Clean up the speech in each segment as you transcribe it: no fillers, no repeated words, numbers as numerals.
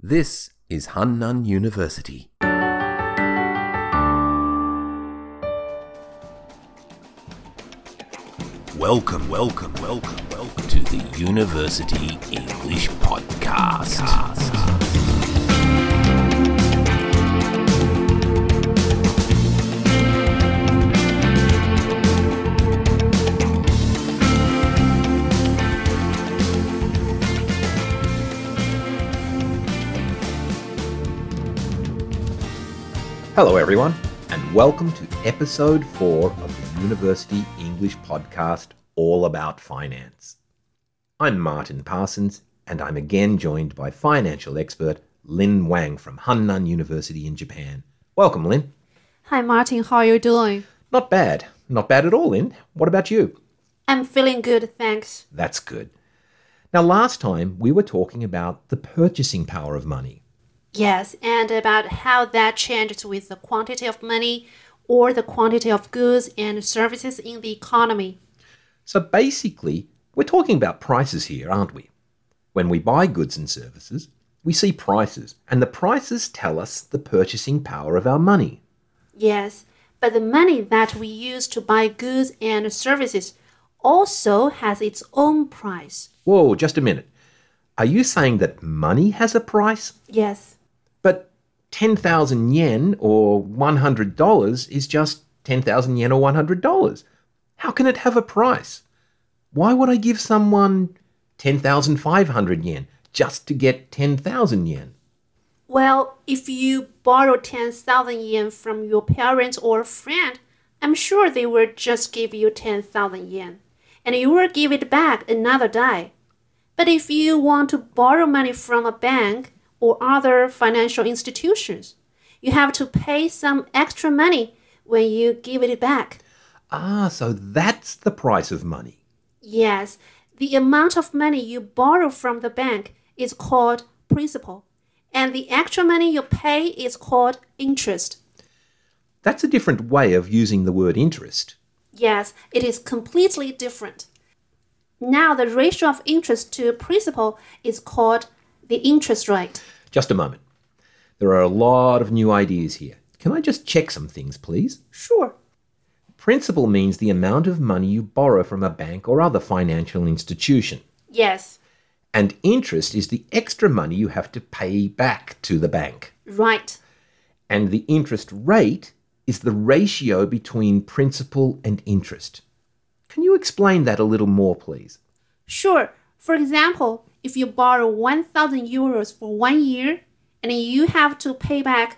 This is Hannan University. Welcome to the University English Podcast. Hello everyone, and welcome to episode 4 of the University English Podcast, all about finance. I'm Martin Parsons, and I'm again joined by financial expert Lin Wang from Hannan University in Japan. Welcome, Lin. Hi Martin, how are you doing? Not bad at all, Lin. What about you? I'm feeling good, thanks. That's good. Now last time we were talking about the purchasing power of money. Yes, and about how that changes with the quantity of money or the quantity of goods and services in the economy. So basically, we're talking about prices here, aren't we? When we buy goods and services, we see prices, and the prices tell us the purchasing power of our money. Yes, but the money that we use to buy goods and services also has its own price. Whoa, just a minute. Are you saying that money has a price? Yes. But 10,000 yen or $100 is just 10,000 yen or $100. How can it have a price? Why would I give someone 10,500 yen just to get 10,000 yen? Well, if you borrow 10,000 yen from your parents or friend, I'm sure they will just give you 10,000 yen, and you will give it back another day. But if you want to borrow money from a bank or other financial institutions, you have to pay some extra money when you give it back. Ah, so that's the price of money. Yes, the amount of money you borrow from the bank is called principal, and the extra money you pay is called interest. That's a different way of using the word interest. Yes, it is completely different. Now the ratio of interest to principal is called the interest rate. Just a moment. There are a lot of new ideas here. Can I just check some things, please? Sure. Principal means the amount of money you borrow from a bank or other financial institution. Yes. And interest is the extra money you have to pay back to the bank. Right. And the interest rate is the ratio between principal and interest. Can you explain that a little more, please? Sure. For example, if you borrow 1,000 euros for 1 year and you have to pay back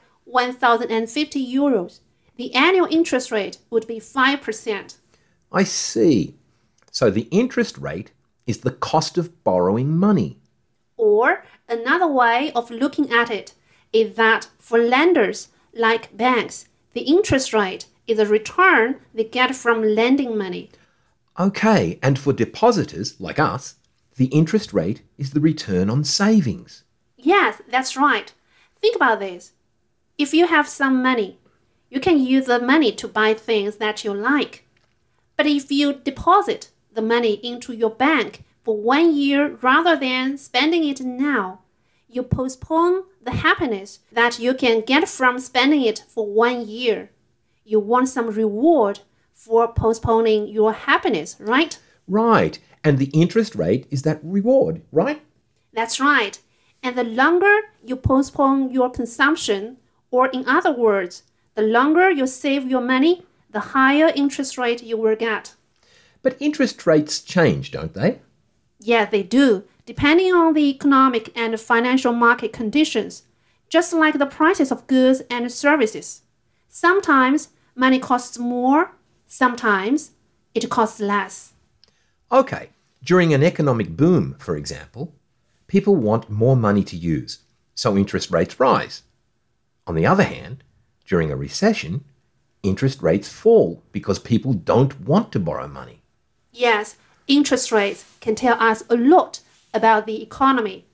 1,050 euros, the annual interest rate would be 5%. I see. So the interest rate is the cost of borrowing money. Or another way of looking at it is that for lenders like banks, the interest rate is a return they get from lending money. Okay, and for depositors like us, the interest rate is the return on savings. Yes, that's right. Think about this. If you have some money, you can use the money to buy things that you like. But if you deposit the money into your bank for 1 year rather than spending it now, you postpone the happiness that you can get from spending it for 1 year. You want some reward for postponing your happiness, right? Right, and the interest rate is that reward, right? That's right. And the longer you postpone your consumption, or in other words, the longer you save your money, the higher interest rate you will get. But interest rates change, don't they? Yeah, they do, depending on the economic and financial market conditions, just like the prices of goods and services. Sometimes money costs more, sometimes it costs less. Okay, during an economic boom, for example, people want more money to use, so interest rates rise. On the other hand, during a recession, interest rates fall because people don't want to borrow money. Yes, interest rates can tell us a lot about the economy.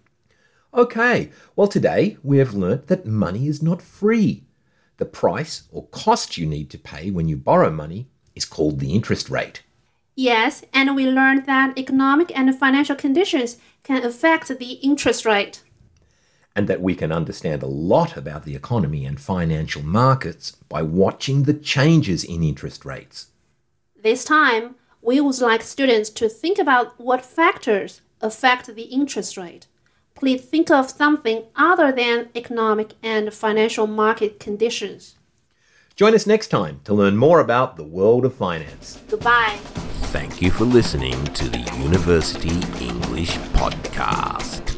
Okay, well today we have learnt that money is not free. The price or cost you need to pay when you borrow money is called the interest rate. Yes, and we learned that economic and financial conditions can affect the interest rate. and that we can understand a lot about the economy and financial markets by watching the changes in interest rates. This time, we would like students to think about what factors affect the interest rate. Please think of something other than economic and financial market conditions. Join us next time to learn more about the world of finance. Goodbye. Thank you for listening to the University English Podcast.